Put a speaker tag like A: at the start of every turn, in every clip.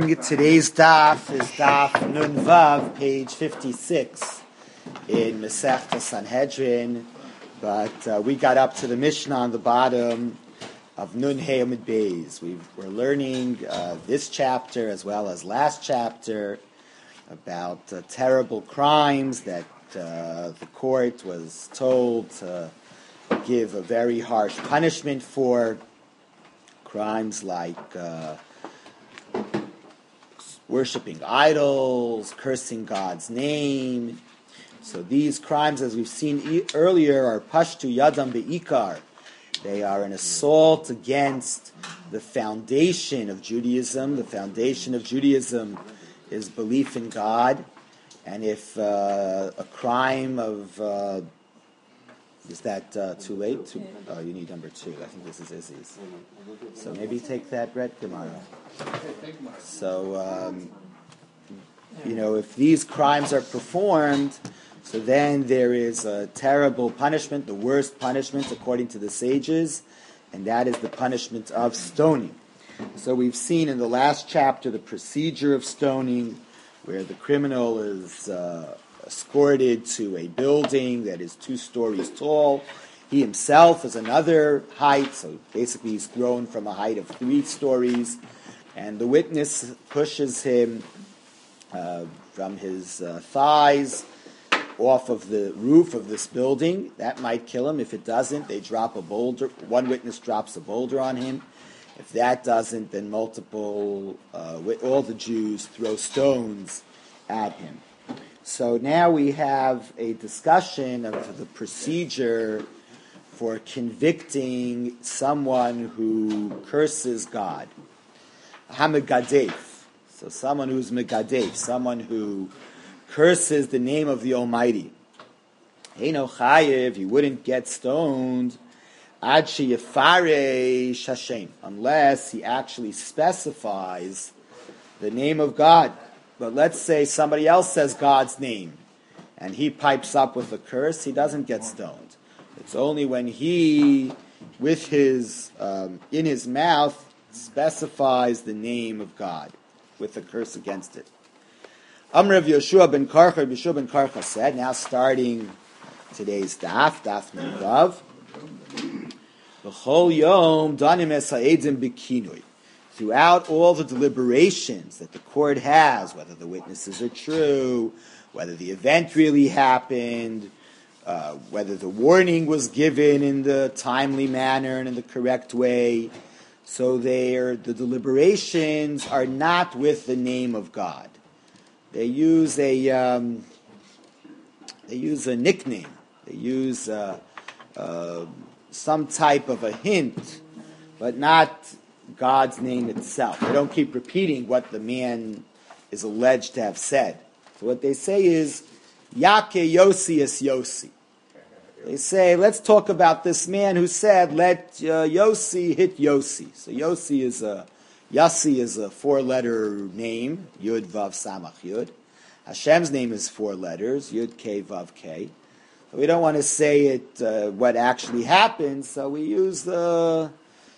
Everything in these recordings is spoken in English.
A: Today's daf is daf Nun Vav, page 56 in Masechta Sanhedrin, but we got up to the Mishnah on the bottom of Nun Hey Amud Beis. We're learning this chapter as well as last chapter about terrible crimes that the court was told to give a very harsh punishment for. Crimes like worshipping idols, cursing God's name. So these crimes, as we've seen earlier, are pashtu yadam be'ikar. They are an assault against the foundation of Judaism. The foundation of Judaism is belief in God. And if a crime of... is that too late? You need number 2. I think this is Izzy's. So maybe take that Brett tomorrow. So, if these crimes are performed, so then there is a terrible punishment, the worst punishment according to the sages, and that is the punishment of stoning. So we've seen in the last chapter the procedure of stoning, where the criminal is escorted to a building that is 2 stories tall. He himself is another height, so basically he's thrown from a height of 3 stories, and the witness pushes him from his thighs off of the roof of this building. That might kill him. If it doesn't, they drop a boulder. One witness drops a boulder on him. If that doesn't, then all the Jews throw stones at him. So now we have a discussion of the procedure for convicting someone who curses God. Ha-megadef. So someone who's megadef, someone who curses the name of the Almighty. Heino chayev, he wouldn't get stoned ad sheyefaresh Hashem, unless he actually specifies the name of God. But let's say somebody else says God's name, and he pipes up with a curse, he doesn't get stoned. It's only when he, with his, in his mouth, specifies the name of God, with a curse against it. Amr of Yeshua ben Karcha said, now starting today's daf Nun Vav, B'chol yom danim es ha'edim b'kinui. Throughout all the deliberations that the court has, whether the witnesses are true, whether the event really happened, whether the warning was given in the timely manner and in the correct way, so the deliberations are not with the name of God. They use a nickname. They use some type of a hint, but not God's name itself. They don't keep repeating what the man is alleged to have said. So what they say is, Yake Yossi es Yossi. They say, let's talk about this man who said, let Yossi hit Yossi. So Yossi is Yossi is a 4-letter name, Yud Vav Samach Yud. Hashem's name is 4 letters, Yud K Vav K. So we don't want to say it what actually happened, so we use a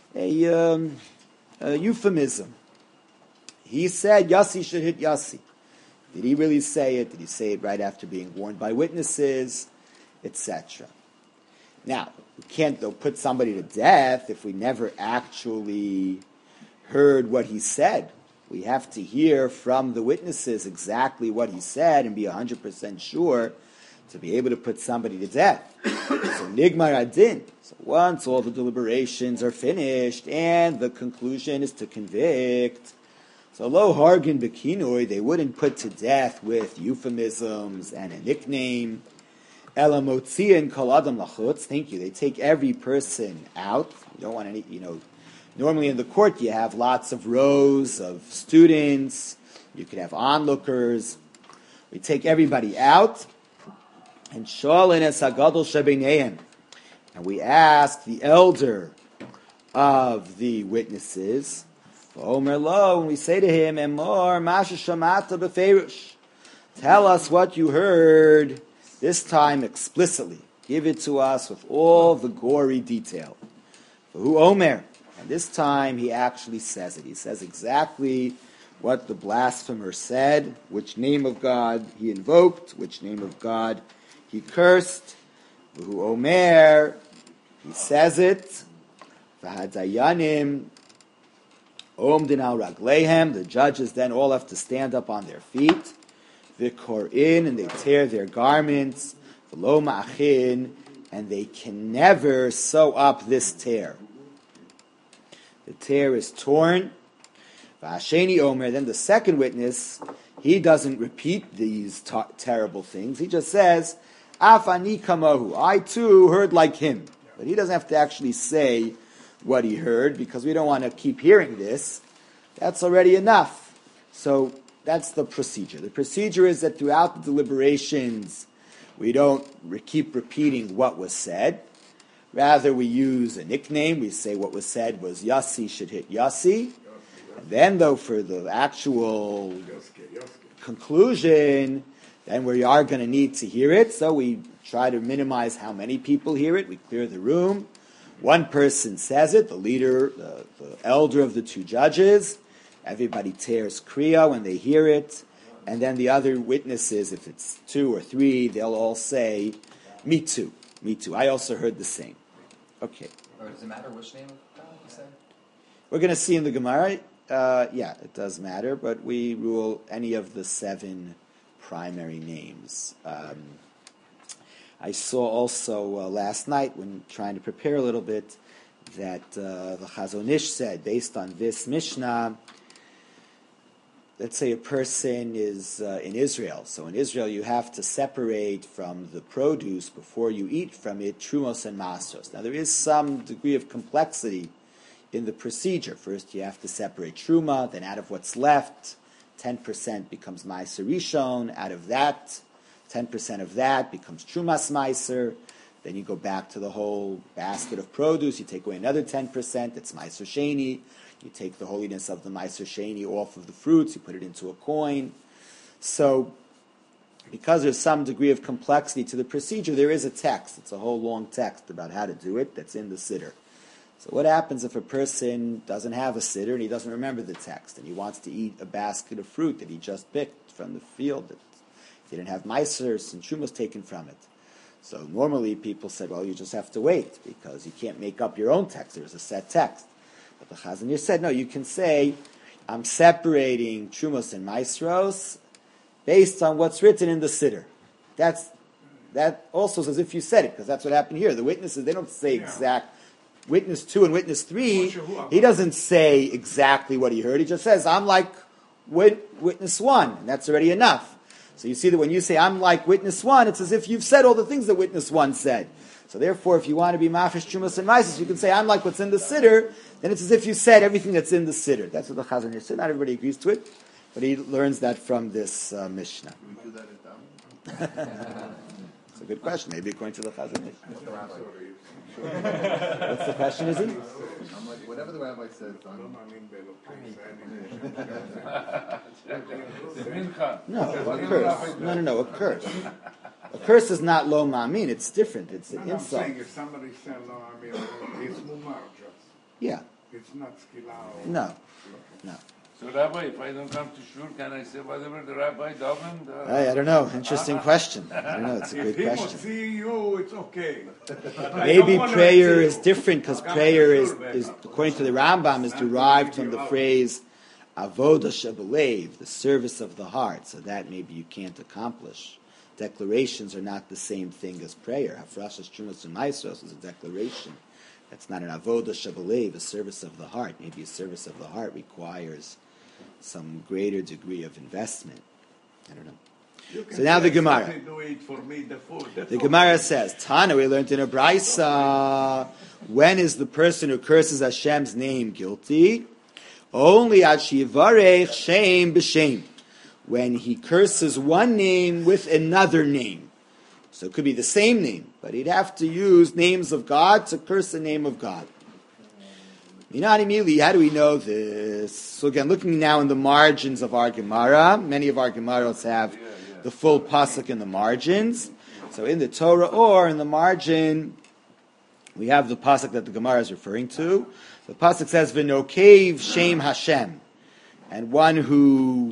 A: euphemism. He said Yossi should hit Yossi. Did he really say it? Did he say it right after being warned by witnesses, etc.? Now, we can't put somebody to death if we never actually heard what he said. We have to hear from the witnesses exactly what he said and be 100% sure to be able to put somebody to death. So nigmar adin. So once all the deliberations are finished and the conclusion is to convict, so lo hargin bekinoi, they wouldn't put to death with euphemisms and a nickname. Ela motziin kol adam lachutz. Thank you. They take every person out. You don't want any, normally in the court you have lots of rows of students. You could have onlookers. We take everybody out. And sholin es hagadol shebeinehem. And we ask the elder of the witnesses, Omer lo, and we say to him, Emor masha shamata befeirush. Tell us what you heard, this time explicitly. Give it to us with all the gory detail. Who Omer? And this time he actually says it. He says exactly what the blasphemer said, which name of God he invoked, which name of God he cursed. V'hu omer, he says it. V'hadayanim omdin al raglehem, the judges then all have to stand up on their feet. V'korin, and they tear their garments. V'lo ma'achin, and they can never sew up this tear. The tear is torn. V'asheni omer, then the second witness, he doesn't repeat these terrible things. He just says, Af ani kamahu, I too heard like him. But he doesn't have to actually say what he heard, because we don't want to keep hearing this. That's already enough. So that's the procedure. The procedure is that throughout the deliberations, we don't keep repeating what was said. Rather, we use a nickname. We say what was said was Yossi should hit Yossi. And then, though, for the actual conclusion, then we are going to need to hear it. So we try to minimize how many people hear it. We clear the room. One person says it, the leader, the elder of the two judges. Everybody tears kriya when they hear it. And then the other witnesses, if it's 2 or 3, they'll all say, me too, me too. I also heard the same. Okay.
B: Or does it matter which name of God you said?
A: We're going to see in the Gemara. Yeah, it does matter, but we rule any of the 7 primary names. I saw also last night, when trying to prepare a little bit, that the Chazon Ish said, based on this Mishnah, let's say a person is in Israel. So in Israel, you have to separate from the produce before you eat from it trumos and masros. Now there is some degree of complexity in the procedure. First, you have to separate truma. Then, out of what's left, 10% becomes meiser rishon. Out of that, 10% of that becomes trumas meiser. Then you go back to the whole basket of produce. You take away another 10%. It's meiser sheni. You take the holiness of the meiser sheni off of the fruits. You put it into a coin. So, because there's some degree of complexity to the procedure, there is a text. It's a whole long text about how to do it that's in the siddur. So what happens if a person doesn't have a siddur and he doesn't remember the text and he wants to eat a basket of fruit that he just picked from the field that he didn't have meisers and shumas taken from it? So normally people said, well, you just have to wait because you can't make up your own text. There's a set text. But the Chazon Ish said, no, you can say, I'm separating Trumos and Maestros based on what's written in the Siddur. That also says if you said it, because that's what happened here. The witnesses, they don't say exact. Witness 2 and witness 3, he doesn't say exactly what he heard. He just says, I'm like witness 1, and that's already enough. So you see that when you say, I'm like witness 1, it's as if you've said all the things that witness 1 said. So therefore, if you want to be mafish Trumos and Maisos, you can say, I'm like what's in the Siddur, then it's as if you said everything that's in the Siddur. That's what the Chazon Ish said. Not everybody agrees to it, but he learns that from this Mishnah.
C: Do we do that in Talmud?
A: It's a good question. Maybe according to the Chazon Ish.
B: What's the rabbi?
A: What's the question, is it?
C: I'm like, whatever the rabbi says,
A: No, a curse. No, a curse. A curse is not lo ma'amin. It's different. It's an insult.
D: I'm saying if somebody said lo ma'amin, it's mumar just.
A: Yeah.
D: It's not skila.
A: No.
E: So, Rabbi, if I don't come to shul, can I say whatever the rabbi davened?
A: I don't know. Interesting question. I don't know. It's a good
D: If people
A: question.
D: see you, it's okay.
A: Maybe prayer is different because prayer is, according to the Rambam, is derived from the phrase avodah shebelev, the service of the heart. So that maybe you can't accomplish. Declarations are not the same thing as prayer. Hafrashas Trumos and Maestros is a declaration. That's not an avodah shebelev, a service of the heart. Maybe a service of the heart requires some greater degree of investment. I don't know. So now the Gemara. The Gemara says, Tana, we learned in a Braisa, when is the person who curses Hashem's name guilty? Only at shivarech shem b'shem, when he curses one name with another name. So it could be the same name, but he'd have to use names of God to curse the name of God. Minani Mili, how do we know this? So again, looking now in the margins of our Gemara, many of our Gemaras have the full pasuk in the margins. So in the Torah or in the margin, we have the pasuk that the Gemara is referring to. The pasuk says, "V'nokev Shem Hashem," and one who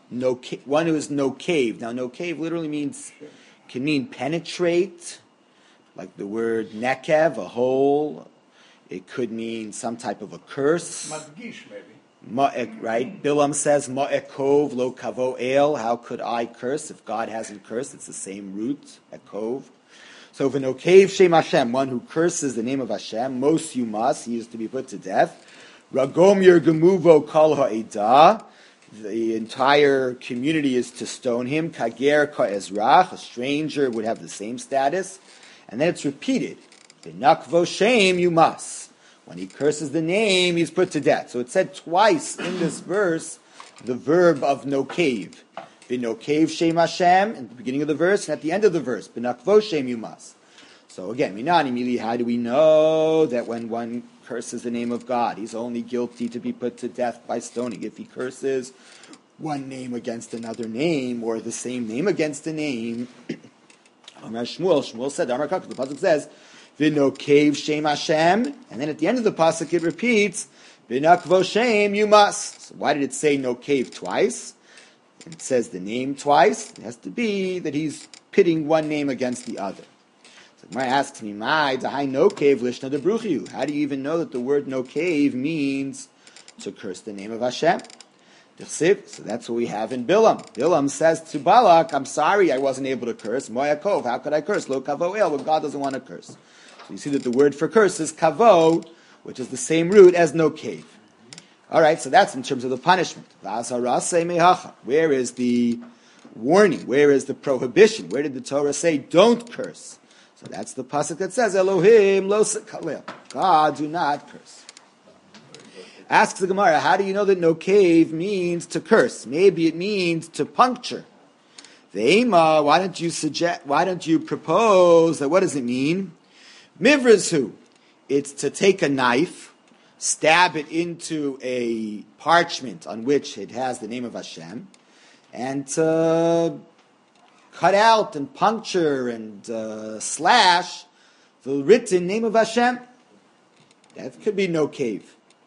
A: is no cave. Now, no cave literally can mean penetrate, like the word nekev, a hole. It could mean some type of a curse.
D: Madgish, maybe.
A: Right? Bilam says, Ma'ekov lo kavo el. How could I curse if God hasn't cursed? It's the same root, ekov. So, v'nokev shem Hashem, one who curses the name of Hashem, mos yumas, he is to be put to death. Ragom yergemuvo kol ha'edah, the entire community is to stone him. Kager ka'ezrach, a stranger would have the same status. And then it's repeated. V'nakvo shem yumas. When he curses the name, he's put to death. So it said twice in this verse the verb of nokev. V'nokev shem Hashem, in the beginning of the verse, and at the end of the verse, v'nakvo shem yumas. So again, minani mili, how do we know that when one curses the name of God, he's only guilty to be put to death by stoning? If he curses one name against another name, or the same name against a name, Shmuel said, the pasuk says, v'nokev shem Hashem, and then at the end of the pasuk it repeats, v'nakvo shem yumas. So why did it say nokev twice? It says the name twice. It has to be that he's pitting one name against the other. So Gemara asks me, how do you even know that the word nokev means to curse the name of Hashem? So that's what we have in Bilam. Bilam says to Balak, I'm sorry I wasn't able to curse. Moyakov, how could I curse? Lo kavo el, but God doesn't want to curse. So you see that the word for curse is kavo, which is the same root as nokev. All right, so that's in terms of the punishment. Where is the warning? Where is the prohibition? Where did the Torah say, don't curse? So that's the pasuk that says, Elohim lo sekalel. God, do not curse. Asks the Gemara, how do you know that nokev means to curse? Maybe it means to puncture. Ve'ema, why don't you propose that, what does it mean? Mivrazu, it's to take a knife, stab it into a parchment on which it has the name of Hashem, and to cut out and puncture and slash the written name of Hashem. That could be nokev.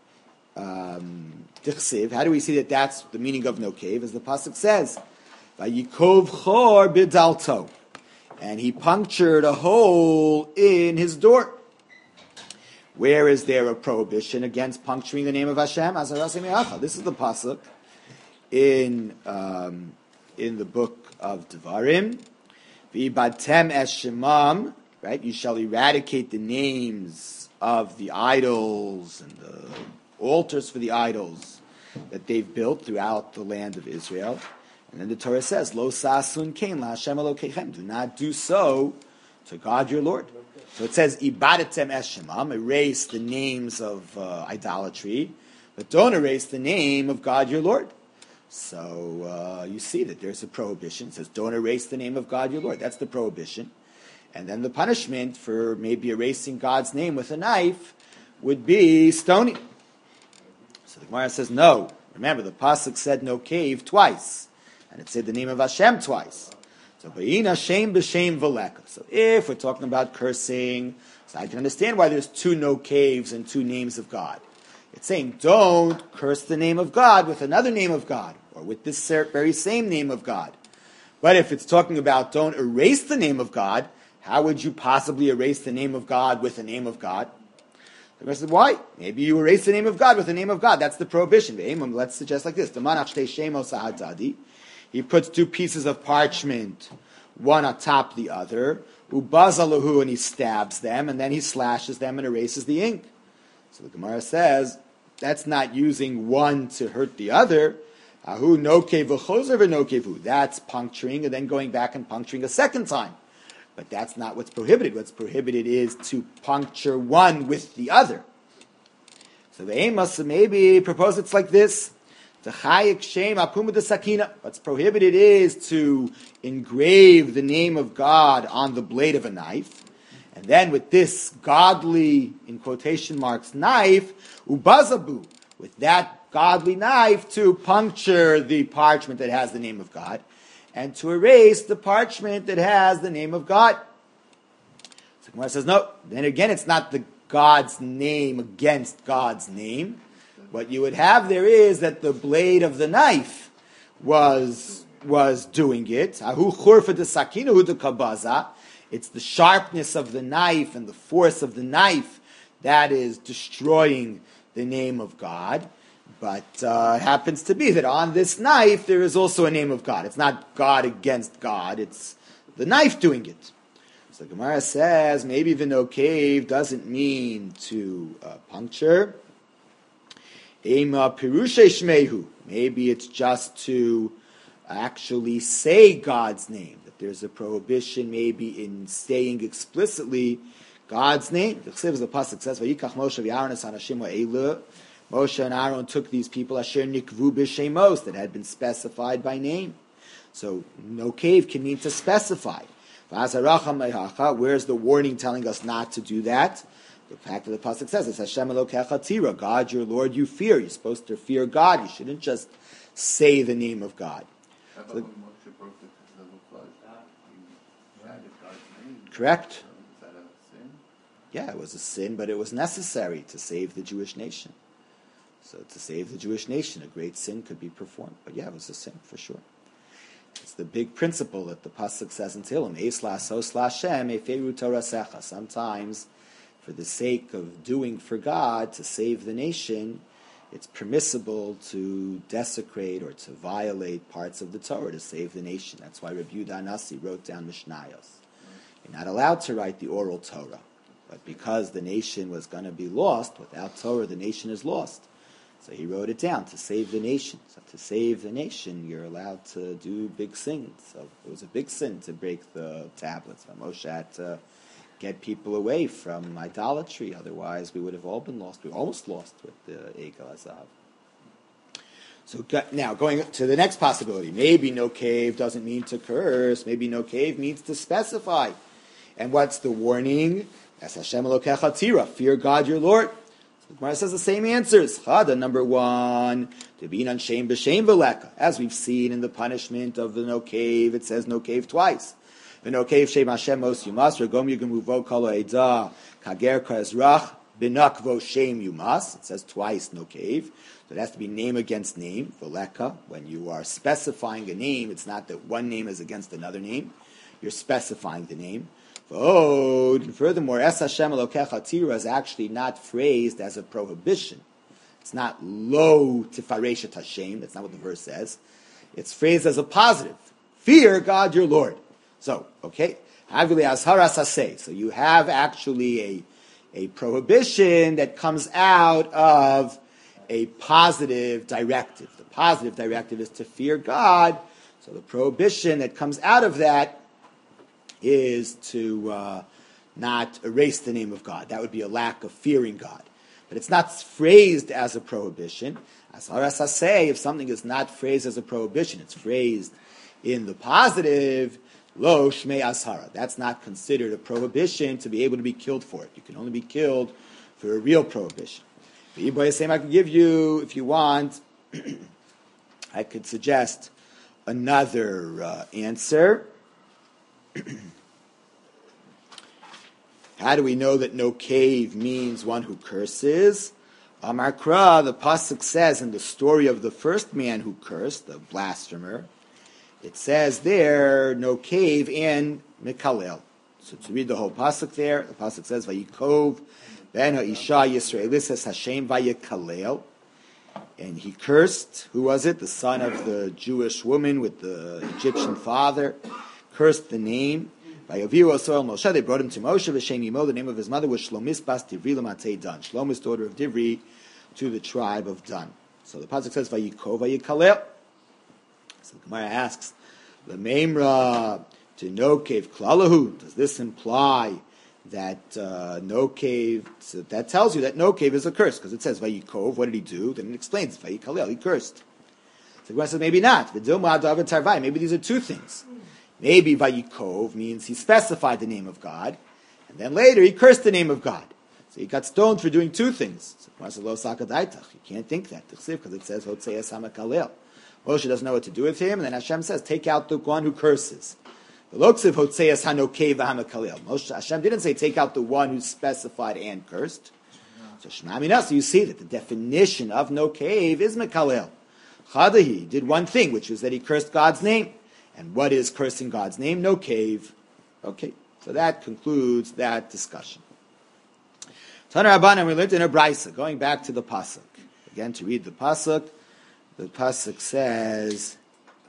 A: Dichsiv. How do we see that that's the meaning of nokev? As the pasuk says, "Vayikov chor bidalto," and he punctured a hole in his door. Where is there a prohibition against puncturing the name of Hashem? This is the pasuk in the book of Devarim. V'ibadtem es shemam, right? You shall eradicate the names of the idols and the altars for the idols that they've built throughout the land of Israel. And then the Torah says, Lo sasun kein la Hashem Elokeichem. Do not do so to God your Lord. So it says, Ibadatem es shemam, erase the names of idolatry, but don't erase the name of God your Lord. So you see that there's a prohibition. It says, don't erase the name of God your Lord. That's the prohibition. And then the punishment for maybe erasing God's name with a knife would be stoning. So the Gemara says, no. Remember, the pasuk said nokev twice, and it said the name of Hashem twice. So b'ina shem b'shem v'leka. So if we're talking about cursing, so I can understand why there's two nokevs and two names of God. It's saying don't curse the name of God with another name of God, or with this very same name of God. But if it's talking about don't erase the name of God, how would you possibly erase the name of God with the name of God? The Gemara said, why? Maybe you erase the name of God with the name of God. That's the prohibition. Let's suggest like this. He puts two pieces of parchment, one atop the other, ubazalahu, and he stabs them, and then he slashes them and erases the ink. So the Gemara says, that's not using one to hurt the other. That's puncturing, and then going back and puncturing a second time. But that's not what's prohibited. What's prohibited is to puncture one with the other. So the aim must maybe propose it's like this. What's prohibited is to engrave the name of God on the blade of a knife. And then with this godly, in quotation marks, knife, ubazabu, with that godly knife to puncture the parchment that has the name of God, and to erase the parchment that has the name of God. So Gemara says, no. Then again, it's not the God's name against God's name. What you would have there is that the blade of the knife was doing it. Ahu churfa de sakina hu de kabaza. It's the sharpness of the knife and the force of the knife that is destroying the name of God. But it happens to be that on this knife there is also a name of God. It's not God against God. It's the knife doing it. So the Gemara says maybe the no cave doesn't mean to puncture. Ema pirushe shmehu. Maybe it's just to actually say God's name. That there's a prohibition maybe in saying explicitly God's name. The pasuk says, "Vayikach Moshe v'Aaron es hanashim ha'elu." Moshe and Aaron took these people asher nikvu b'shemos that had been specified by name. So no cave can mean to specify. Where's the warning telling us not to do that? The fact that the pasuk says it's Hashem Elokecha Tira, God your Lord you fear. You're supposed to fear God. You shouldn't just say the name of God.
C: How about when Moshe broke the flood? He added God's name.
A: Correct.
C: Is that a sin?
A: Yeah, it was a sin, but it was necessary to save the Jewish nation. So to save the Jewish nation, a great sin could be performed. But yeah, it was a sin for sure. It's the big principle that the pasuk says in Tehillim: "Eis la'asos la'Hashem eferu torasecha." Sometimes, for the sake of doing for God, to save the nation, it's permissible to desecrate or to violate parts of the Torah to save the nation. That's why Rabbi Yehuda Hanasi wrote down Mishnayos. You're not allowed to write the oral Torah, but because the nation was going to be lost, without Torah the nation is lost. So he wrote it down to save the nation. So to save the nation, you're allowed to do big sins. So it was a big sin to break the tablets. Moshe had to get people away from idolatry. Otherwise, we would have all been lost. We almost lost with the Egel Azav. So now, going to the next possibility. Maybe no cave doesn't mean to curse. Maybe no cave means to specify. And what's the warning? As Hashem Elokecha Tira, fear God your Lord. The Gemara says the same answers. Chada, number one, to be unshamed b'shem v'leka. As we've seen in the punishment of the no cave, it says no cave twice. The no cave shem Hashem mos yumas, regom yugemuvo kol ha'edah, kager ka'ezrach, binakvo shem yumas. It says twice no cave. So it has to be name against name, v'leka. When you are specifying a name, it's not that one name is against another name. You're specifying the name. And furthermore, Es Hashem Elokecha Tira is actually not phrased as a prohibition. It's not lo tifareshet Hashem. That's not what the verse says. It's phrased as a positive. Fear God your Lord. So, okay. So you have actually a prohibition that comes out of a positive directive. The positive directive is to fear God. So the prohibition that comes out of that is to not erase the name of God. That would be a lack of fearing God. But it's not phrased as a prohibition. As far as I say, if something is not phrased as a prohibition, it's phrased in the positive, lo shmei ashara. That's not considered a prohibition to be able to be killed for it. You can only be killed for a real prohibition. The same I could give you, if you want, I could suggest another answer. How do we know that no cave means one who curses? Amar Kra, the pasuk says in the story of the first man who cursed, the blasphemer, it says there, no cave and Mikalel. So to read the whole pasuk there, the pasuk says, Vayikov ben ha'isha Yisraelis es Hashem vayikalel. And he cursed, who was it? The son of the Jewish woman with the Egyptian father. Cursed the name. By Avihu Osoel Moshe, they brought him to Moshe. V'shem Yimo, the name of his mother was Shlomis Bas Divri L'matei Dan. Shlomis, daughter of Divri, to the tribe of Dan. So the pasuk says, Vayikov Vayikalel. So the Gemara asks, L'meimra to no cave klalahu. Does this imply that no cave? So that tells you that no cave is a curse because it says Vayikov. What did he do? Then it explains Vayikalel. He cursed. So the Gemara says maybe not. Maybe these are two things. Maybe Vayikov means he specified the name of God, and then later he cursed the name of God. So he got stoned for doing two things. So you can't think that, because it says Hotzeas HaMakalel. Moshe doesn't know what to do with him, and then Hashem says, take out the one who curses. Hashem didn't say take out the one who specified and cursed. So Shema Minasa, you see that the definition of no cave is Mekalel. Chadahi did one thing, which was that he cursed God's name. And what is cursing God's name? No cave. Okay, so that concludes that discussion. Tana Rabbanan, we learned in a Brisa, going back to the Pasuk. Again, to read the Pasuk says,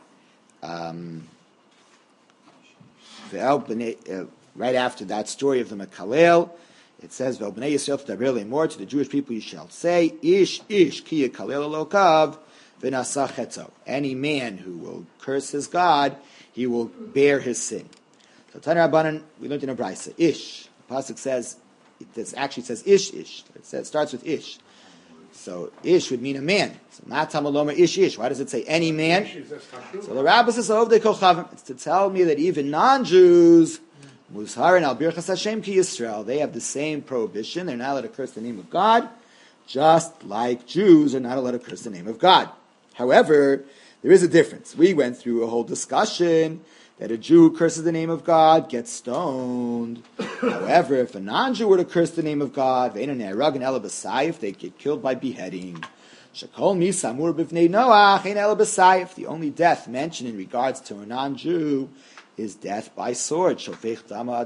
A: right after that story of the Mekalel, it says, "V'bnei Yisrael t'daber more to the Jewish people you shall say, Ish ki yakalel elokav v'nasach chetzo." Any man who will curse his God, he will bear his sin. So Tana Rabbanan, we learned in a Brisa, Ish. The pasuk says, it actually says Ish. It starts with Ish. So Ish would mean a man. So Matam Aloma Ish. Why does it say any man? So the Rabbah says, "Ovdei kochavim." It's to tell me that even non-Jews, Muzharin al Birchas Hashem ki Yisrael, they have the same prohibition. They're not allowed to curse the name of God, just like Jews are not allowed to curse the name of God. However, there is a difference. We went through a whole discussion that a Jew who curses the name of God gets stoned. However, if a non-Jew were to curse the name of God, they get killed by beheading. The only death mentioned in regards to a non-Jew is death by sword. It says in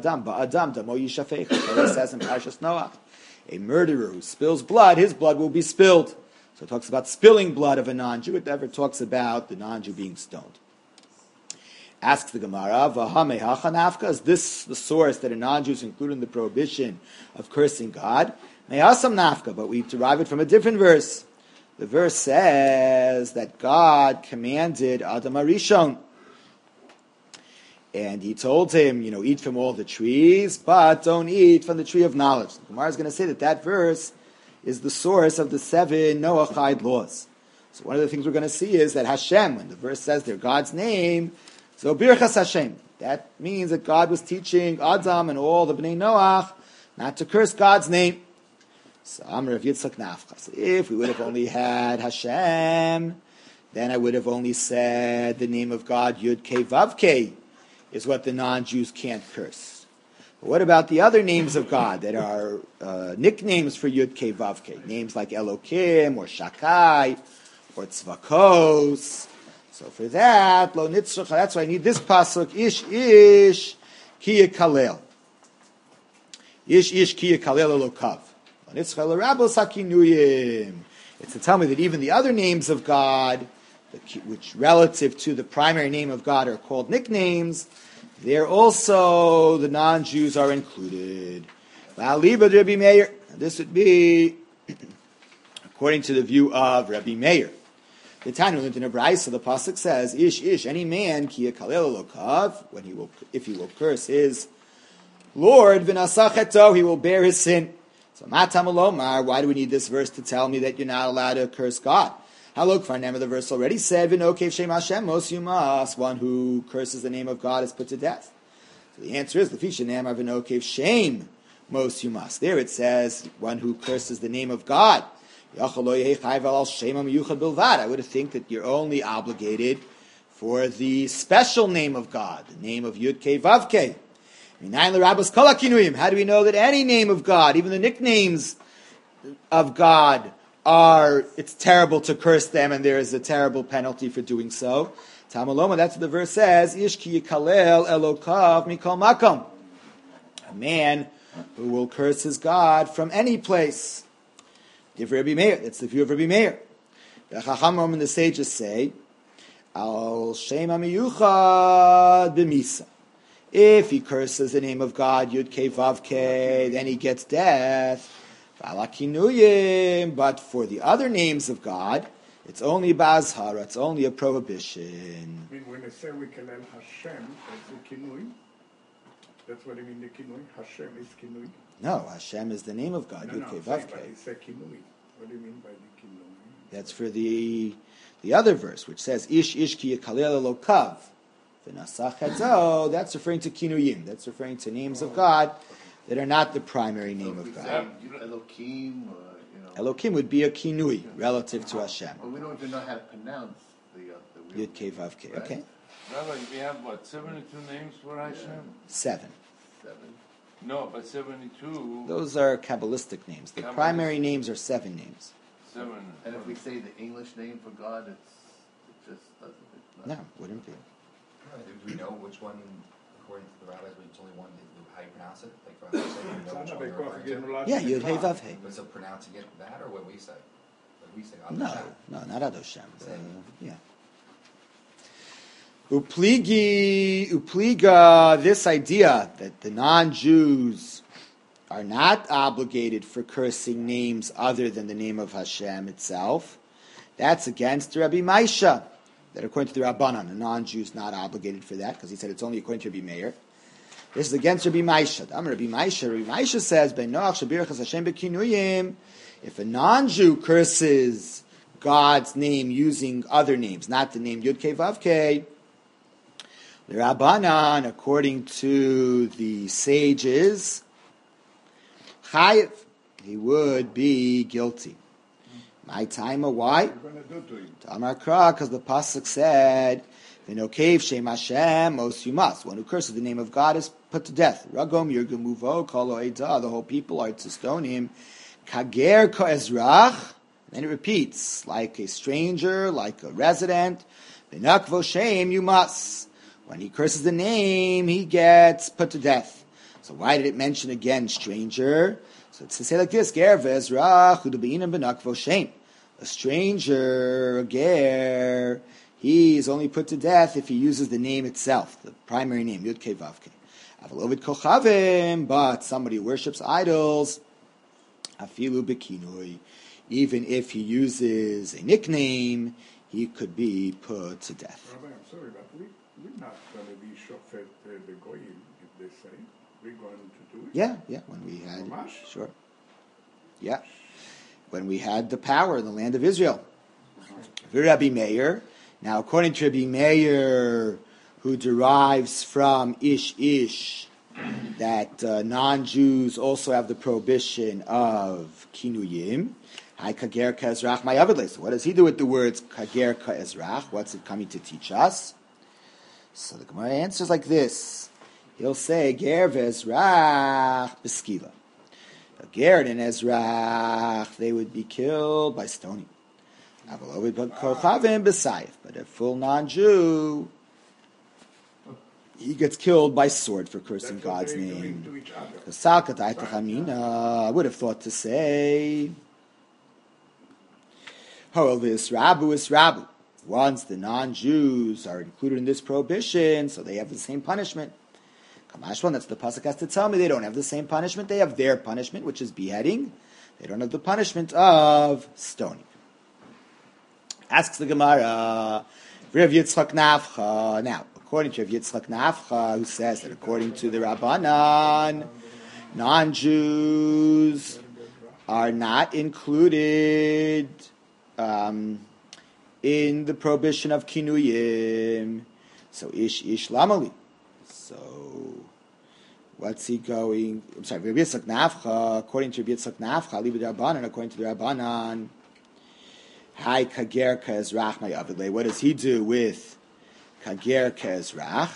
A: Parshas Noach, a murderer who spills blood, his blood will be spilled. So it talks about spilling blood of a non-Jew. It never talks about the non-Jew being stoned. Asks the Gemara, is this the source that a non-Jew is included in the prohibition of cursing God? But we derive it from a different verse. The verse says that God commanded Adam HaRishon, and he told him, eat from all the trees, but don't eat from the tree of knowledge. The Gemara is going to say that verse is the source of the 7 Noachide laws. So one of the things we're going to see is that Hashem, when the verse says they're God's name, so Birchas Hashem, that means that God was teaching Adam and all the Bnei Noach not to curse God's name. So Amr of Yitzchak Nafcha. So if we would have only had Hashem, then I would have only said the name of God, Yud Kei Vav Kei, is what the non-Jews can't curse. But what about the other names of God that are nicknames for Yud Kei Vav Kei? Names like Elokim, or Shakai, or Tzvakos. So for that, Lo Nitzrach, that's why I need this pasuk, Ish Ki Yakalel. Ish Ki Yakalel Elokav. Lo Nitzrach L'Rabos HaKinuyim. It's to tell me that even the other names of God, which relative to the primary name of God are called nicknames, there also the non-Jews are included. Rabbi Meir. This would be according to the view of Rabbi Meir. The Tanya learned in a Brisa, the pasuk says, Ish, any man, ki yakalel elokav, if he will curse his Lord, v'nasach eto, he will bear his sin. So matam alomar, why do we need this verse to tell me that you're not allowed to curse God? Halok Farnam, the verse already said, V'nokev shem Hashem mos yumas, one who curses the name of God is put to death. So the answer is, L'fisha namar v'nokev shem mos yumas. There it says, one who curses the name of God. I would think that you're only obligated for the special name of God, the name of Yud Kei Vav Kei. How do we know that any name of God, even the nicknames of God, it's terrible to curse them and there is a terrible penalty for doing so? Tamaloma, that's what the verse says, Ish ki yikalel elokav mikol makom. A man who will curse his God from any place. Rabbi Meir. That's the view of Rabbi Meir. The Chachamim and the sages say, Al Shem HaMiyuchad B'Misa. If he curses the name of God, Yud Kei Vav Kei, then he gets death. But for the other names of God, it's only Ba'azhara, it's only a prohibition.
D: I mean, when they say we can learn Hashem, that's the kinui. That's what I mean, the kinui. Hashem is kinui.
A: No, Hashem is the name of God. Yud Kei Vav Kei.
D: But he said kinui. What do you mean by the kinui?
A: That's for the other verse, which says Ish ki yakalel elokav v'nasach eto. That's referring to kinuyim. That's referring to names of God that are not the primary name of God.
C: Elokim,
A: Elokim would be a kinui relative to Hashem.
C: Well, we don't even know how to pronounce the
A: Yud Kei Vav Kei. Okay.
E: Rabbi, we have 72 names for Hashem?
A: 7.
E: No, but 72.
A: Those are Kabbalistic names. The
E: Kabbalistic.
A: primary names are 7 names.
E: 7.
C: And if we say the English name for God, it just doesn't. It's
A: No,
C: not.
A: wouldn't be.
B: Do we know which one, according to the rabbis, it's only one, how you pronounce it? Like, the rabbis say, do we know which one they're referring to?
A: Yeah, Yud Hey Vav Hey.
B: But so pronouncing it that, or what we say? Like we say,
A: No,
B: Hashem.
A: no, not Adoshem.
B: Same.
A: Yeah. Upliga, this idea that the non-Jews are not obligated for cursing names other than the name of Hashem itself, that's against Rabbi Maisha. That according to the Rabbanan, a non-Jew is not obligated for that, because he said it's only according to Rabbi Meir. This is against Rabbi Maisha. Rabbi Maisha says, Ben Noach Shabirachas Hashem B'Kinuyim, if a non-Jew curses God's name using other names, not the name Yud Kei Vav Kei, the Rabbanan, according to the sages, Chayiv, he would be guilty. My time, why?
D: What are you going to do to him?
A: Tamar Kra, because the pasuk said, "V'nokev Shem Hashem Mos Yumas." One who curses the name of God is put to death. Ragom Yirgamuvo Kolo Eidah. The whole people are to stone him. Kager Koezrach. Then it repeats, like a stranger, like a resident. V'nakvo Shem Yumas. When he curses the name, he gets put to death. So why did it mention again stranger? So it's to say like this: Ger Vezrach Udabeinam Benakvo Shem. A stranger, a ger, he is only put to death if he uses the name itself, the primary name, Yud Kei Vav Kei. Avalovid Kochavim, but somebody who worships idols, Afilu Bekinui, even if he uses a nickname, he could be put to death.
D: Rabbi, I'm sorry, but we're not going to be shofet the goyim, if they say. We're going to do it.
A: Yeah, when we had,
D: Mamash?
A: sure. Yeah, when we had the power in the land of Israel. Rabbi Meir. Now, according to Rabbi Meir, who derives from Ish, that non-Jews also have the prohibition of kinuyim. Hai kager ka'ezrach ma'yavidle. So what does he do with the words kager ka'ezrach? What's it coming to teach us? So the Gemara answers like this. He'll say, ger ve'ezrach b'skila. A ger and ezrach, they would be killed by stoning. But a full non-Jew, he gets killed by sword for cursing
D: That's what
A: God's
D: they're doing
A: name.
D: to each other.
A: I would have thought to say, Rabu. Once the non-Jews are included in this prohibition, so they have the same punishment. Kamashwan, that's the pasuk has to tell me they don't have the same punishment. They have their punishment, which is beheading. They don't have the punishment of stoning. Asks the Gemara, Rav Yitzchak Nafcha. Now, according to Rav Yitzchak Nafcha, who says that according to the Rabbanan, non-Jews are not included in the prohibition of kinuyim. So ish lamali. So what's he going? I'm sorry, Rav Yitzchak Nafcha. According to Rav Yitzchak Nafcha, leave the Rabbanan. According to the Rabbanan, Hai kager ka'ezrach ma'yavidle. What does he do with kager ka'ezrach?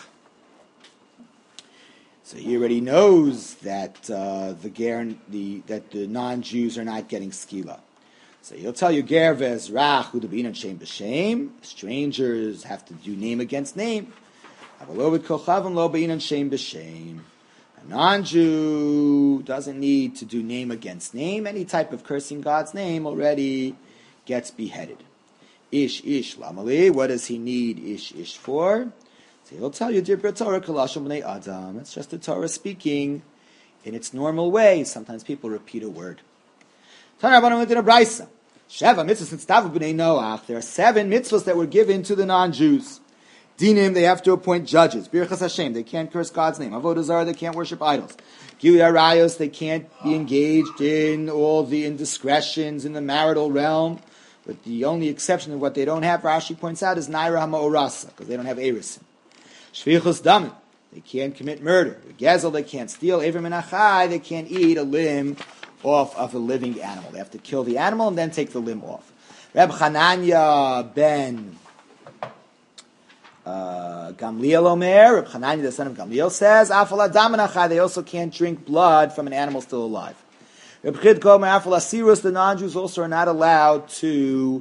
A: So he already knows that that the non-Jews are not getting skila. So he'll tell you ger ve'ezrach udabin and shem b'shem. Strangers have to do name against name. Avalovid kochavim lo b'in and shem b'shem. A non-Jew doesn't need to do name against name. Any type of cursing God's name already gets beheaded. Ish lamali. What does he need ish for? So he'll tell you, Dibra Torah kalashim b'nei Adam. It's just the Torah speaking in its normal way. Sometimes people repeat a word. Tana Rabbanan went in a brisa. Sheva mitzvahs and stavu b'nei Noach. There are 7 mitzvahs that were given to the non-Jews. Dinim, they have to appoint judges. Birchas Hashem, they can't curse God's name. Avodah zarah, they can't worship idols. Gilui arayos, they can't be engaged in all the indiscretions in the marital realm. But the only exception of what they don't have, Rashi points out, is naira ha'ma'orasa, because they don't have erisin. Shvichus damim, they can't commit murder. Gezel, they can't steal. Ever menachai, they can't eat a limb off of a living animal. They have to kill the animal and then take the limb off. Reb Chananya ben Gamliel Omer, Reb Chanani, the son of Gamliel, says, Afal Adam Anachai, they also can't drink blood from an animal still alive. Reb Chidko Omer, Afal Asirus, the non-Jews also are not allowed to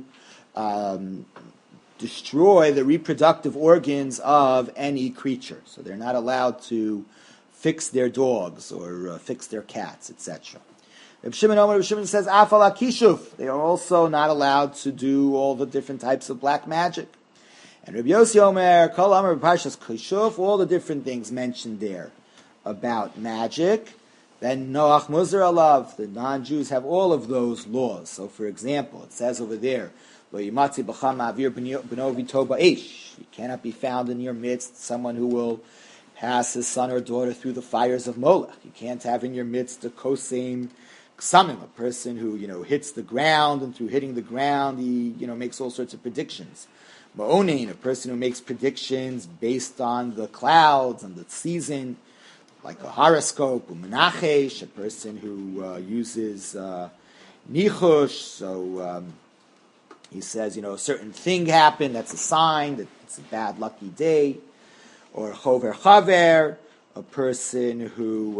A: destroy the reproductive organs of any creature. So they're not allowed to fix their dogs or fix their cats, etc. Reb Shimon Omer, Reb Shimon says, Afal Akishuv, they are also not allowed to do all the different types of black magic. And Reb Yossi Omer, Kol Amar Parshas Kishuf, all the different things mentioned there about magic. Then Noach Muzar Alav, the non-Jews have all of those laws. So, for example, it says over there, Lo Yimatzi B'cham Ma'avir B'no V'to Ba'esh. You cannot be found in your midst someone who will pass his son or daughter through the fires of Molech. You can't have in your midst a Koseim Ksamim, a person who, hits the ground, and through hitting the ground, he, makes all sorts of predictions. Ma'onein, a person who makes predictions based on the clouds and the season, like a horoscope. Umenachesh, a person who uses nichush. So he says, a certain thing happened. That's a sign that it's a bad, lucky day. Or chover chaver, a person who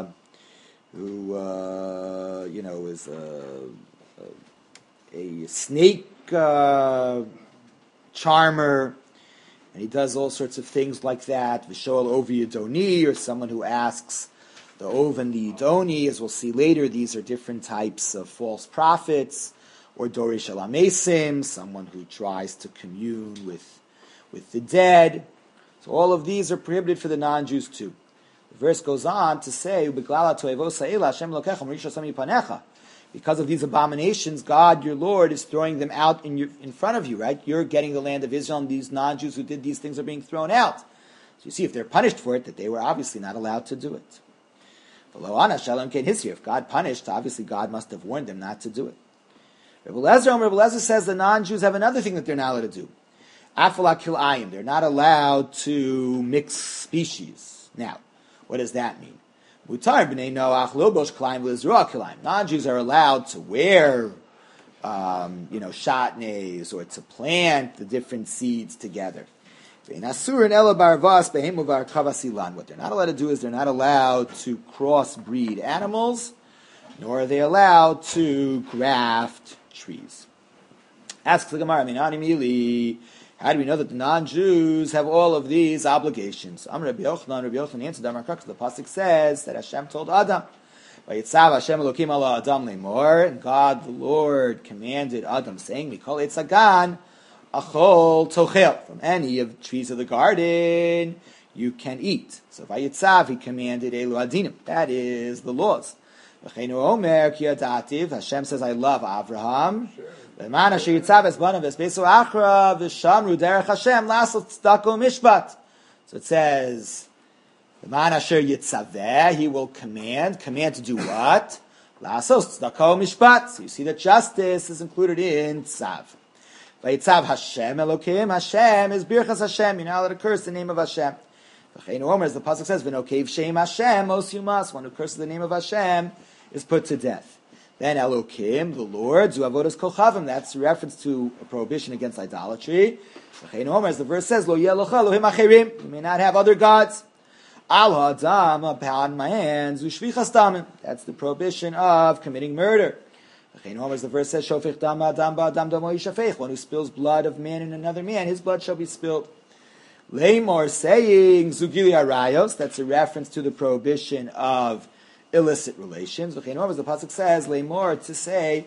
A: is a snake charmer, and he does all sorts of things like that. V'shoel Ovi Yidoni, or someone who asks the Ov and the Yidoni. As we'll see later, these are different types of false prophets. Or Dorish Alamesim, someone who tries to commune with the dead. So all of these are prohibited for the non-Jews too. The verse goes on to say, because of these abominations, God, your Lord, is throwing them out in front of you, right? You're getting the land of Israel, and these non-Jews who did these things are being thrown out. So you see, if they're punished for it, that they were obviously not allowed to do it. If God punished, obviously God must have warned them not to do it. Rebbe Lezer says the non-Jews have another thing that they're not allowed to do. They're not allowed to mix species. Now, what does that mean? Non-Jews are allowed to wear, shatnez, or to plant the different seeds together. What they're not allowed to do is they're not allowed to crossbreed animals, nor are they allowed to graft trees. Asks the Gemara, how do we know that the non-Jews have all of these obligations? Rabbi Yochanan answered, the pasuk says that Hashem told Adam, and God the Lord commanded Adam, saying, Mikol Eitz Hagan achol tochel, from any of the trees of the garden you can eat. So Vayitzav, he commanded Elu Adinim, that is the laws. Hashem says, I love Avraham. So it says, he will command to do what? So you see that justice is included in Tzav. Hashem Elokim, Hashem is Birchas Hashem. You're not allowed to curse the name of Hashem. As the pasuk says, V'nokev Shem Hashem, Mos Yumas. One who curses the name of Hashem is put to death. Then Elokim, the Lord, Zu Avodas Kochavim. That's a reference to a prohibition against idolatry. As the verse says, Lo Yelocha Elohim Acherim. You may not have other gods. Al Ha'adam, upon my hands, Ushvichas Damim. That's the prohibition of committing murder. As the verse says, Shofech Dam Adam Ba'adam Damo Yishafech. One who spills blood of man in another man, his blood shall be spilled. Leimor saying Zugili Arayos. That's a reference to the prohibition of illicit relations. As the pasuk says, Leimor, to say,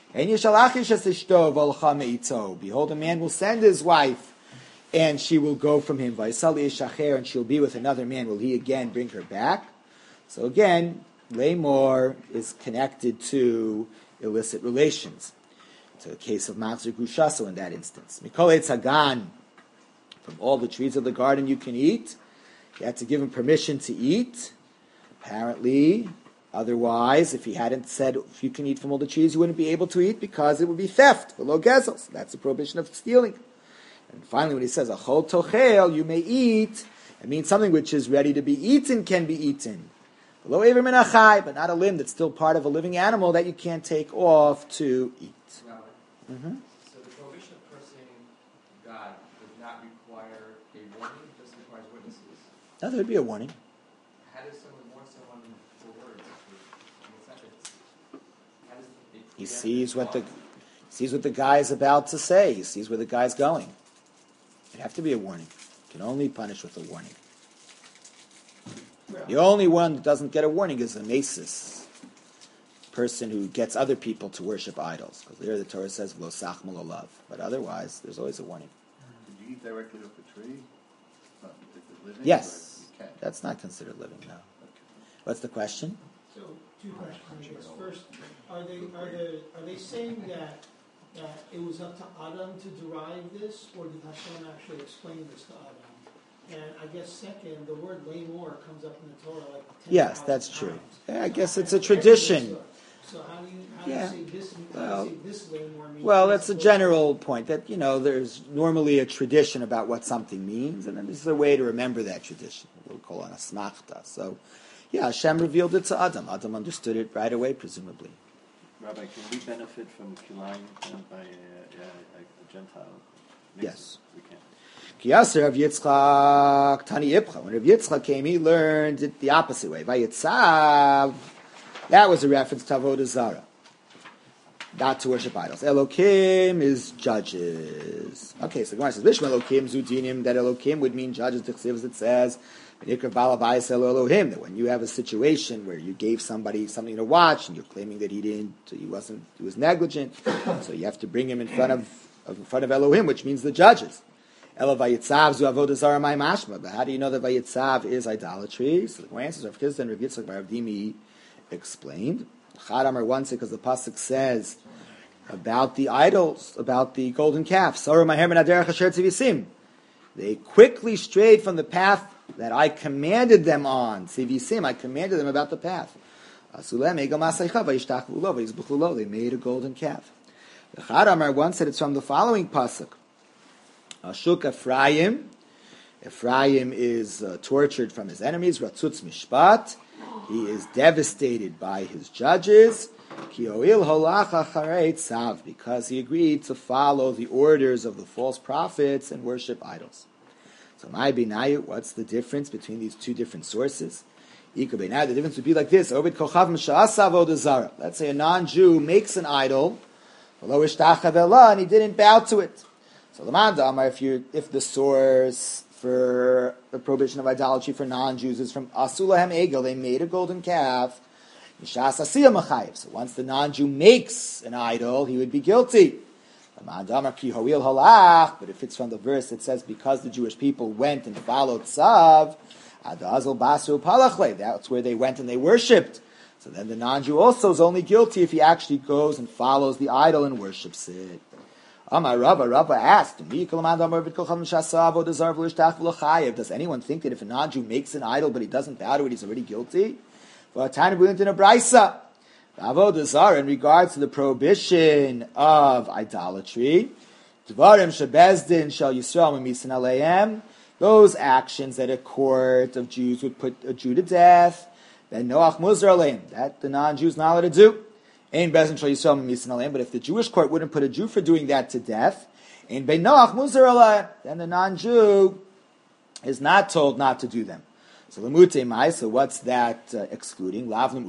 A: behold, a man will send his wife, and she will go from him. And she'll be with another man. Will he again bring her back? So again, Leimor is connected to illicit relations. It's a case of Machzir Gushaso in that instance. Mikol Eitz Hagan, from all the trees of the garden you can eat. You have to give him permission to eat. Apparently, otherwise, if he hadn't said if you can eat from all the trees, you wouldn't be able to eat because it would be theft. Below gezels. That's a prohibition of stealing. And finally, when he says achol tochel, you may eat, it means something which is ready to be eaten can be eaten. Below aver min achai, but not a limb that's still part of a living animal that you can't take off to eat.
B: Mm-hmm. So the prohibition of cursing God does not require a warning, just
F: witnesses.
A: No, there'd be a warning.
F: How does someone warn someone for words? How does it
A: He
F: prevent
A: sees what the guy is about to say. He sees where the guy's going. It'd have to be a warning. You can only punish with a warning. The only one that doesn't get a warning is a masis, person who gets other people to worship idols. Because there the Torah says, "Lo sachma lo lav." But otherwise, there's always a warning.
C: Did you eat directly off the tree? Is it living?
A: Yes.
C: Or you can't?
A: That's not considered living, no. What's the question?
G: So, two questions, I guess. First, are they saying that it was up to Adam to derive this, or did Hashem actually explain this to Adam? And I guess second, the word lamor comes up in the Torah like 10,000
A: Yes, that's
G: times.
A: true. Yeah, I guess
G: So
A: it's a tradition.
G: So how do you
A: Yeah.
G: say this?
A: Well-
G: How do you say this lamor means?
A: Well,
G: this
A: that's a
G: or-
A: general point that, there's normally a tradition about what something means, and then this is a way to remember that tradition. We'll call it a smachta. So, yeah, Hashem revealed it to Adam. Adam understood it right away, presumably.
H: Rabbi, can we benefit from kilayim by a Gentile?
A: Yes.
H: We can.
A: Kiyaser Rav Yitzchak Tani Ipcha. When Rav Yitzchak came, he learned it the opposite way. Vayitzav, that was a reference to Avodah Zarah, not to worship idols. Elokim is judges. Okay, so the Gemara says, Vishma Elokim Zudinim, that Elokim would mean judges, as it says, that when you have a situation where you gave somebody something to watch and you're claiming that he was negligent, so you have to bring him in front of Elohim, which means the judges. But how do you know that Vayitzav is idolatry? So the Gemara answers, Rav Chisda and Rav Yitzchak Bar Avdimi explained. Chad Amar once because the pasuk says about the idols, about the golden calf. They quickly strayed from the path that I commanded them on. Tzivisim, I commanded them about the path. They made a golden calf. The Chad Amar once said it's from the following pasuk. Ashuk Ephraim. Ephraim is tortured from his enemies. Ratzutz Mishpat. He is devastated by his judges. Because he agreed to follow the orders of the false prophets and worship idols. So, my binayu, what's the difference between these two different sources? The difference would be like this. Let's say a non-Jew makes an idol, and he didn't bow to it. So if the source for the prohibition of idolatry for non-Jews is from Asulahem Egel, they made a golden calf. So once the non-Jew makes an idol, he would be guilty. But if it's from the verse that says because the Jewish people went and followed Tzav, that's where they went and they worshipped. So then the non-Jew also is only guilty if he actually goes and follows the idol and worships it. Rava asked, does anyone think that if a non-Jew makes an idol but he doesn't bow to it, he's already guilty? In regards to the prohibition of idolatry, those actions that a court of Jews would put a Jew to death, then Noach Muzar Aleim, that the non-Jew is not allowed to do. But if the Jewish court wouldn't put a Jew for doing that to death, then the non-Jew is not told not to do them. So what's that excluding?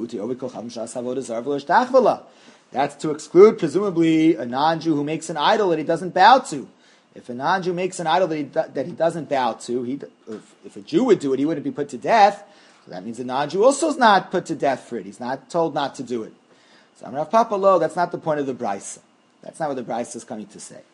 A: That's to exclude, presumably, a non-Jew who makes an idol that he doesn't bow to. If a non-Jew makes an idol that he doesn't bow to, if a Jew would do it, he wouldn't be put to death. So that means the non-Jew also is not put to death for it. He's not told not to do it. So Rav Papa Lo, that's not the point of the Brisa. That's not what the Brisa is coming to say.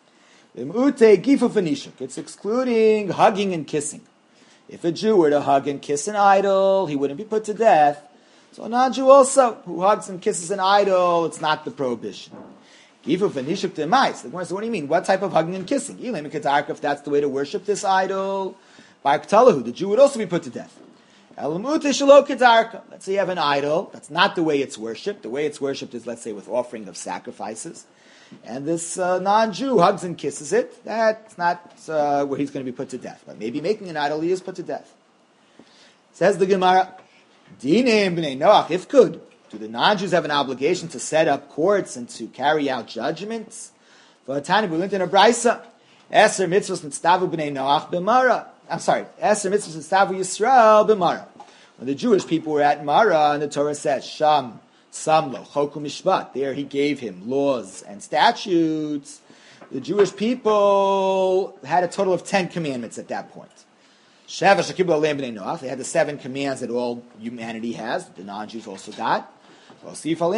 A: It's excluding hugging and kissing. If a Jew were to hug and kiss an idol, he wouldn't be put to death. So a non-Jew also, who hugs and kisses an idol, it's not the prohibition. The Gemara says, what do you mean? What type of hugging and kissing? If that's the way to worship this idol, the Jew would also be put to death. Let's say you have an idol. That's not the way it's worshipped. The way it's worshipped is, let's say, with offering of sacrifices. And this non-Jew hugs and kisses it. That's not where he's going to be put to death. But maybe making an idol, he is put to death. Says the Gemara, Dinim b'nei Noach, if could, do the non-Jews have an obligation to set up courts and to carry out judgments? For a tiny we learned in a brisa, Eser mitzvos nitztavu b'nei Noach b'mara. I'm sorry, Esther mitzvahs Stavu Yisrael b'Mara. When the Jewish people were at Mara, and the Torah says, Sham, Samlo, Choku Mishpat, there he gave him laws and statutes. The Jewish people had a total of 10 commandments at that point. Sheva Shekibla Le'em B'nei Noach, they had the 7 commands that all humanity has, that the non-Jews also got. And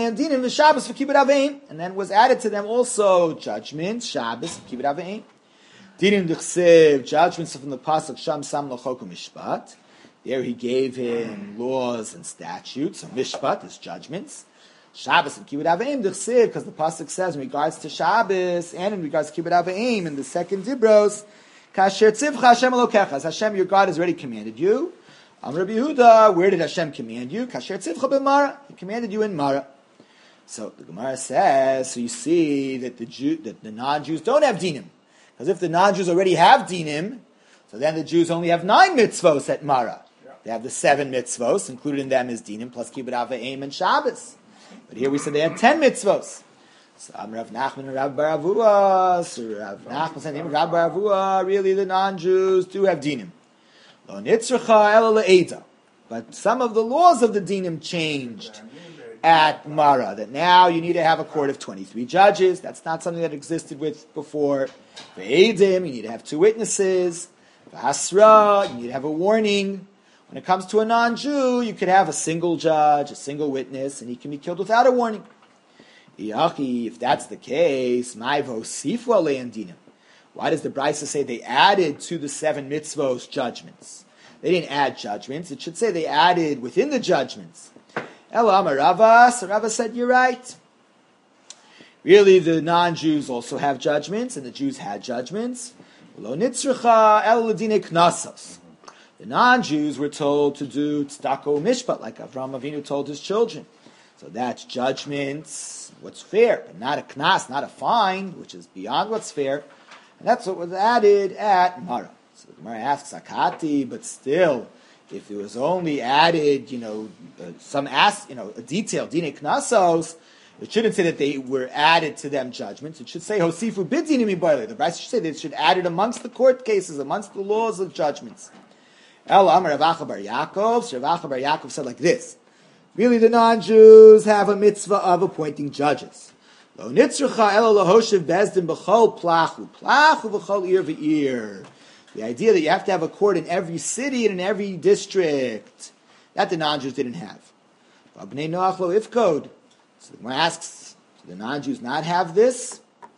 A: then was added to them also judgments, Shabbos, Kibbut Aveim. Dinim d'chsev, judgments from the pasuk Sham Sam Lochoku Mishpat. There he gave him laws and statutes. So Mishpat is judgments. Shabbos and Kibbut Aveim d'chsev, because the pasuk says in regards to Shabbos and in regards to Kibbut Aveim in the second Dibros, Kasher tzivcha Hashem Elokecha, Hashem your God has already commanded you. Rabbi Yehuda, where did Hashem command you? Kasher tzivcha b'Mara. He commanded you in Mara. So the Gemara says, so you see that the non-Jews don't have dinim. Because if the non-Jews already have dinim, so then the Jews only have 9 mitzvos at Mara. Yeah. They have the 7 mitzvos, included in them is dinim, plus Kibbut Aveim and Shabbos. But here we said they had 10 mitzvos. So Rav Nachman and Rav Baravua, so Rav Nachman said, Rav Baravua, really the non-Jews do have dinim. Lo nitzracha ela le'eda. But some of the laws of the dinim changed at Mara, that now you need to have a court of 23 judges. That's not something that existed with before. Ve'edim, you need to have 2 witnesses. Ve'hasra, you need to have a warning. When it comes to a non-Jew, you could have a single judge, a single witness, and he can be killed without a warning. If that's the case, why does the Brisa say they added to the 7 mitzvos judgments? They didn't add judgments. It should say they added within the judgments. Elam Rava, so Rava said, you're right. Really, the non-Jews also have judgments, and the Jews had judgments. Lo nitzracha el ladine knasos. The non-Jews were told to do tzedakah mishpat, like Avraham Avinu told his children. So that's judgments, what's fair, but not a knas, not a fine, which is beyond what's fair. And that's what was added at Mara. So the Gemara asks, Akati, but still, if it was only added, a detail, dine knasos, it shouldn't say that they were added to them judgments. It should say, Hosifu biddinim iboyle. The Brisa should say that it should add it amongst the court cases, amongst the laws of judgments. El Amar Rav Acha bar Yaakov. So Rav Acha bar Yaakov said like this. Really, the non-Jews have a mitzvah of appointing judges. Lo nitzrucha elo lahoshiv bezdin b'chol plachu b'chol ir v'ir. The idea that you have to have a court in every city and in every district, that the non-Jews didn't have. B'nei noach lo ifkod. So the Gemara asks, do the non-Jews not have this?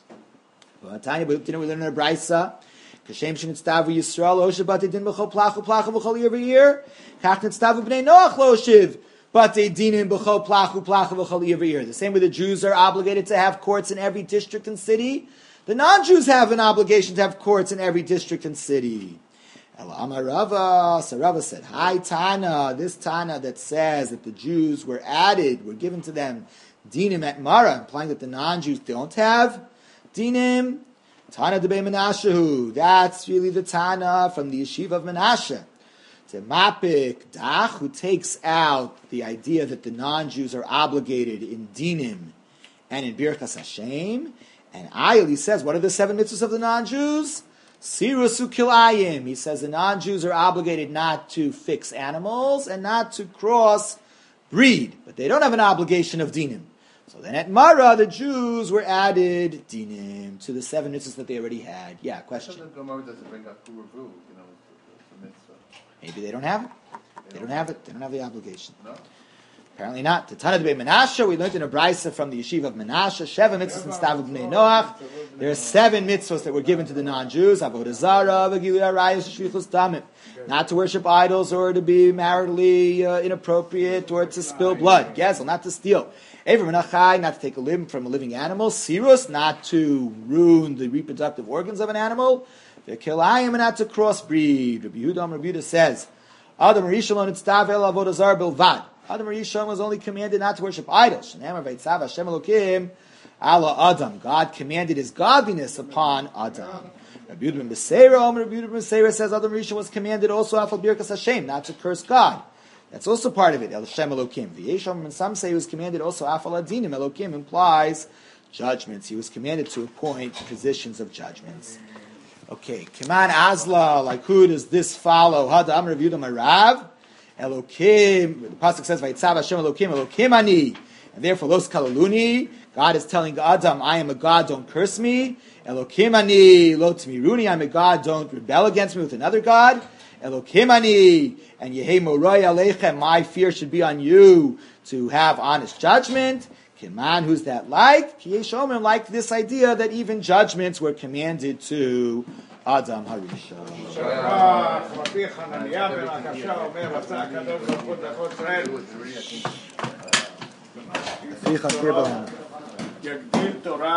A: But Tanya, we learn in a Brisa. Kashem shenitztavu Yisrael lo shabati din b'chol plachu b'chol ir v'ir. Kach nitztavu b'nei noach lo shiv. But they dinim b'chol plachu b'chol ir v'ir. The same way the Jews are obligated to have courts in every district and city, the non-Jews have an obligation to have courts in every district and city. El Amar Rava, so Rava said, Hi Tana, this Tana that says that the Jews were added, were given to them dinim at Mara, implying that the non-Jews don't have dinim. Tana debei Menashehu, that's really the Tana from the yeshiva of Menashe. To Mapik Dach, who takes out the idea that the non-Jews are obligated in dinim and in Birchas Hashem. And Ayil, he says, what are the 7 mitzvahs of the non-Jews? Sirusu kilayim. He says the non-Jews are obligated not to fix animals and not to cross breed, but they don't have an obligation of dinim. So then at Mara, the Jews were added dinim to the 7 mitzvahs that they already had. Yeah, question.
C: So the Gemara doesn't bring up Kuruvu, it's a mitzvah.
A: Maybe they don't have it. They don't have it. They don't have the obligation.
C: No.
A: Apparently not. The Tana Debei Menashe, we learned in a Brisa from the yeshiva of Menashe, Sheva mitzvahs and Stavu B'nei Noach. There are 7 mitzvahs that were given to the non-Jews. Avodah Zarah, V'gilui Arayos, Shvichus Damim. Not to worship idols or to be maritally inappropriate or to spill blood. Gezel, not to steal. Ever Menachai, not to take a limb from a living animal. Sirus, not to ruin the reproductive organs of an animal. V'kilayim, and not to crossbreed. Rabbi Yehuda says, Adam Rishon lo nitztav el avodah zarah bilvad. Adam Rishon was only commanded not to worship idols. Shnei vayitzav Hashem Elokim ala Adam. God commanded His godliness upon Adam. Rabbi Yehuda ben Beseira says Adam Rishon was commanded also afal birkas Hashem, not to curse God. That's also part of it. El Hashem Elokim. V'yesham, and some say he was commanded also afal adinim. Elokim implies judgments. He was commanded to appoint positions of judgments. Okay, Kiman Azla, like who does this follow? Hada Amr Yehuda Marav, Elokim. The pasuk says, "Vayitzav Hashem Elokim, Elokim ani," and therefore Los Kalaluni. God is telling Adam, "I am a God, don't curse me." Elokim ani, Lo Tmiruni, I'm a God, don't rebel against me with another God. Elokim ani, and Yehei Moroi Aleichem, my fear should be on you to have honest judgment. Kiman, who's that like? Kiyeshomim, like this idea that even judgments were commanded to Adam Harishon.
D: רבי חנניה בן עקשיא אומר, רצה הקדוש ברוך הוא דרכו ישראל, יגדיל תורה